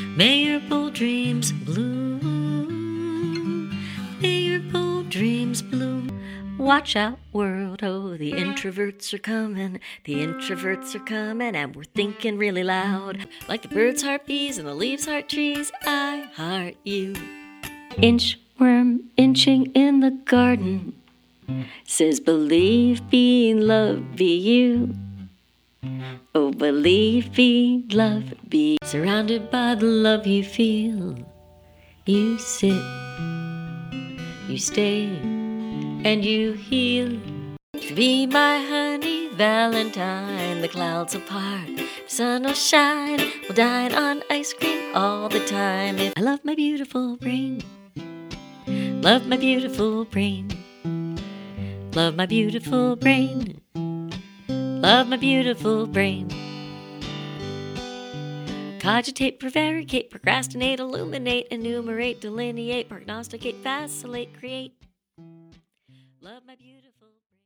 May your bold dreams bloom. May your bold dreams bloom. Watch out, world, oh, the introverts are coming. The introverts are coming, and we're thinking really loud. Like the birds heart bees and the leaves heart trees, I heart you. Inchworm inching in the garden says, believe, be, love, be you. Oh, believe, be, love, be. Surrounded by the love you feel, you sit, you stay, and you heal. Be my honey valentine, the clouds will part, the sun will shine, we'll dine on ice cream all the time. I love my beautiful brain, love my beautiful brain, love my beautiful brain, love my beautiful brain. Cogitate, prevaricate, procrastinate, illuminate, enumerate, delineate, prognosticate, vacillate, create. Love my beautiful brain.